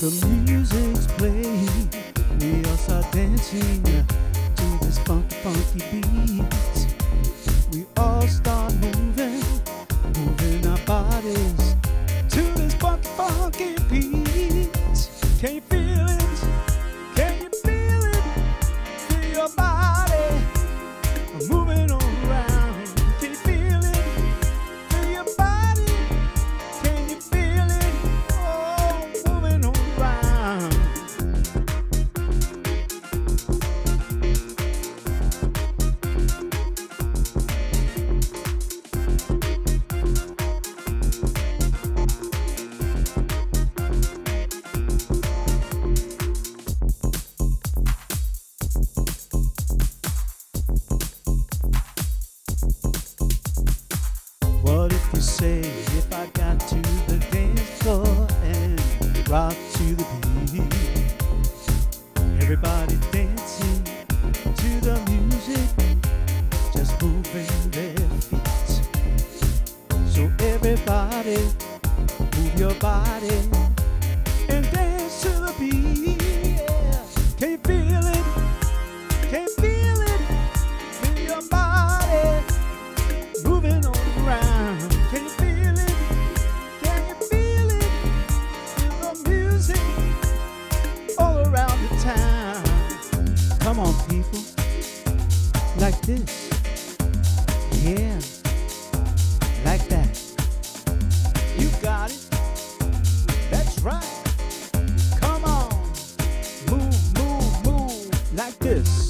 The music's playing, we all start dancing to this funky, funky beat. We all start moving, moving our bodies to this funky, funky beat. Can you feel it? Can you feel it? Feel your body moving all around. Can you feel it? Feel your body. Can you feel it? Oh, moving all around. What if you say, if I got to the dance floor and rock to the beat? Everybody dancing to the music, just moving their feet. So everybody, move your body and dance to the beat. Yeah. Can you feel it? Can you feel it? Feel your body moving all around. Can you feel it? Can you feel it? Feel the music all around the town. Come on, people, like this. Yeah, like that. You got it. That's right. Come on, move, move, move, like this.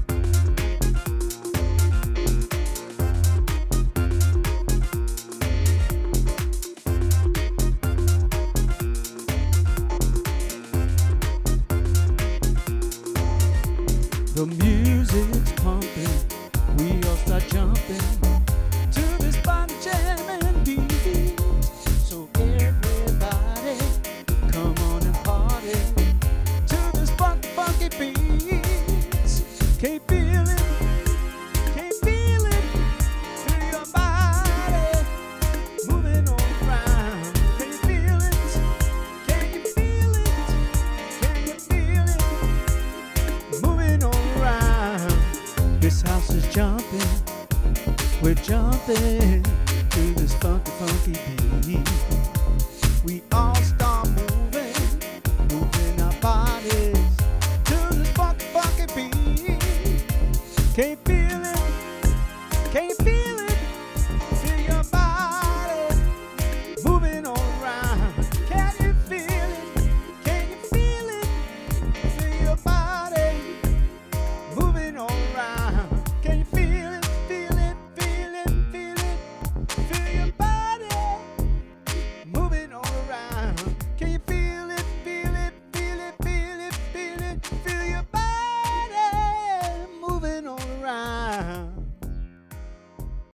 The music's pumping, we all start jumping to this body jamming beat. So everybody, come on and party to this funky, funky beat. Can you feel it? Can you feel it? Feel your body moving all around. Can you feel it? Can you feel it? Can you feel it? Moving all around. This house is jumping, we're jumping to this funky, funky beat. We all start